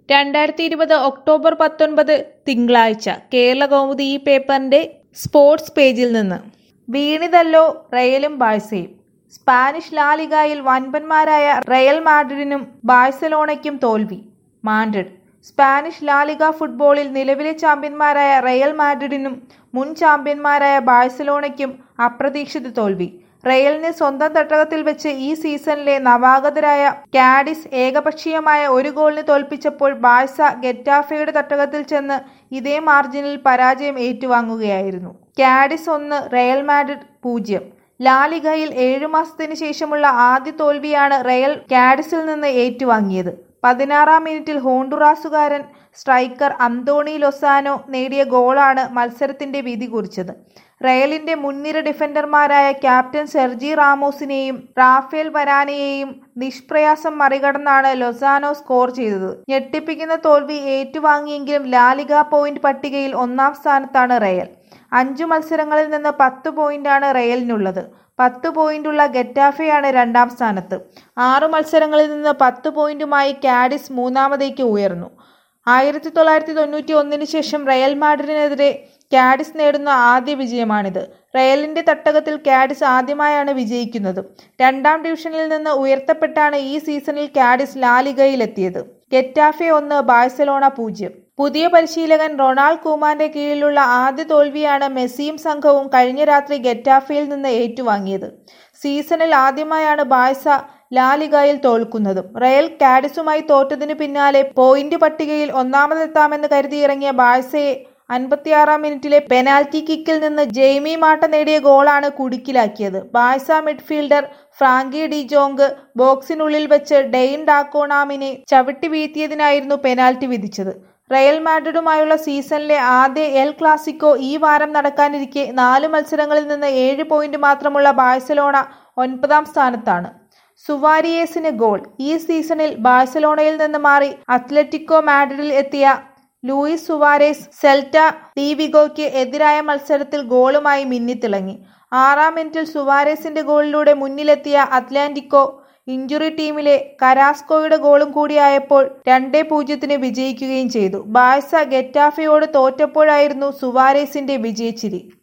2020 October 19 തിങ്കളാഴ്ച കേരളകൗമുദി ഈ പേപ്പറിന്റെ സ്പോർട്സ് പേജിൽ നിന്ന് വീണിതല്ലോ റയലും ബാഴ്സയും. സ്പാനിഷ് ലാലിഗയിൽ വൻപന്മാരായ റയൽ മാഡ്രിഡിനും ബാഴ്സലോണയ്ക്കും തോൽവി. മാഡ്രിഡ്. സ്പാനിഷ് ലാലിഗ ഫുട്ബോളിൽ നിലവിലെ ചാമ്പ്യന്മാരായ റയൽ മാഡ്രിഡിനും മുൻ ചാമ്പ്യന്മാരായ ബാഴ്സലോണയ്ക്കും അപ്രതീക്ഷിത തോൽവി. റയലിനെ സ്വന്തം തട്ടകത്തിൽ വെച്ച് ഈ സീസണിലെ നവാഗതരായ കാഡിസ് ഏകപക്ഷീയമായ ഒരു ഗോളിന് തോൽപ്പിച്ചപ്പോൾ ബാഴ്സ ഗെറ്റാഫെയുടെ തട്ടകത്തിൽ ചെന്ന് ഇതേ മാർജിനിൽ പരാജയം ഏറ്റുവാങ്ങുകയായിരുന്നു. കാഡിസ് 1, റയൽ മാഡ്രിഡ് 0. ലാലിഗയിൽ 7 മാസത്തിന് ശേഷമുള്ള ആദ്യ തോൽവിയാണ് റയൽ കാഡിസിൽ നിന്ന് ഏറ്റുവാങ്ങിയത്. 16-ാം മിനിറ്റിൽ ഹോണ്ടുറാസുകാരൻ സ്ട്രൈക്കർ അന്തോണി ലൊസാനോ നേടിയ ഗോളാണ് മത്സരത്തിന്റെ വിധി കുറിച്ചത്. റയലിന്റെ മുൻനിര ഡിഫൻഡർമാരായ ക്യാപ്റ്റൻ സെർജി റാമോസിനെയും റാഫേൽ വരാനെയെയും നിഷ്പ്രയാസം മറികടന്നാണ് ലൊസാനോ സ്കോർ ചെയ്തത്. ഞെട്ടിപ്പിക്കുന്ന തോൽവി ഏറ്റുവാങ്ങിയെങ്കിലും ലാലിഗ പോയിന്റ് പട്ടികയിൽ 1-ാം സ്ഥാനത്താണ് റയൽ. 5 മത്സരങ്ങളിൽ നിന്ന് 10 പോയിന്റാണ് റയലിനുള്ളത്. 10 പോയിന്റുള്ള ഗെറ്റാഫെയാണ് 2-ാം സ്ഥാനത്ത്. 6 മത്സരങ്ങളിൽ നിന്ന് 10 പോയിന്റുമായി കാഡിസ് 3-ാമതേക്ക് ഉയർന്നു. 1991 ശേഷം റയൽ മാഡ്രിഡിനെതിരെ കാഡിസ് നേടുന്ന ആദ്യ വിജയമാണിത്. റയലിന്റെ തട്ടകത്തിൽ കാഡിസ് ആദ്യമായാണ് വിജയിക്കുന്നത്. 2-ാം ഡിവിഷനിൽ നിന്ന് ഉയർത്തപ്പെട്ടാണ് ഈ സീസണിൽ കാഡിസ് ലാലിഗയിലെത്തിയത്. Getafe 1, Barcelona 0. പുതിയ പരിശീലകൻ റൊണാൾഡ് കൂമാന്റെ കീഴിലുള്ള ആദ്യ തോൽവിയാണ് മെസ്സിയും സംഘവും കഴിഞ്ഞ രാത്രി ഗെറ്റാഫെയിൽ നിന്ന് ഏറ്റുവാങ്ങിയത്. സീസണിൽ ആദ്യമായാണ് ബാഴ്സ ലാലിഗയിൽ തോൽക്കുന്നതും. റയൽ കാഡിസുമായി തോറ്റതിനു പിന്നാലെ പോയിന്റ് പട്ടികയിൽ 1-ാമതെത്താമെന്ന് കരുതിയിറങ്ങിയ ബാഴ്സയെ 56-ാം മിനിറ്റിലെ പെനാൽറ്റി കിക്കിൽ നിന്ന് ജെയ്മി മാട്ട നേടിയ ഗോളാണ് കുടുക്കിലാക്കിയത്. Barca midfielder Frenkie de Jong ബോക്സിനുള്ളിൽ വെച്ച് ഡെയിൻ ഡാക്കോണാമിനെ ചവിട്ടി വീഴ്ത്തിയതിനായിരുന്നു പെനാൽറ്റി വിധിച്ചത്. റയൽ മാഡ്രിഡുമായുള്ള സീസണിലെ ആദ്യ എൽ ക്ലാസിക്കോ ഈ വാരം നടക്കാനിരിക്കെ 4 മത്സരങ്ങളിൽ നിന്ന് 7 പോയിന്റ് മാത്രമുള്ള ബാഴ്സലോണ 9-ാം സ്ഥാനത്താണ്. സുവാരിയേസിന് ഗോൾ. ഈ സീസണിൽ ബാഴ്സലോണയിൽ നിന്ന് മാറി അത്ലറ്റിക്കോ മാഡ്രിഡിൽ എത്തിയ ലൂയിസ് സുവാരേസ് സെൽറ്റ ഡി വിഗോയ്ക്ക് എതിരായ മത്സരത്തിൽ ഗോളുമായി മിന്നിത്തിളങ്ങി. 6-ാം മിനിറ്റിൽ സുവാരേസിന്റെ ഗോളിലൂടെ മുന്നിലെത്തിയ അത്ലറ്റിക്കോ ഇഞ്ചുറി ടീമിലെ കരാസ്കോയുടെ ഗോളും കൂടിയായപ്പോൾ 2-0 വിജയിക്കുകയും ചെയ്തു. ബാഴ്സ ഗെറ്റാഫെയോട് തോറ്റപ്പോഴായിരുന്നു സുവാരേസിന്റെ വിജയച്ചിരി.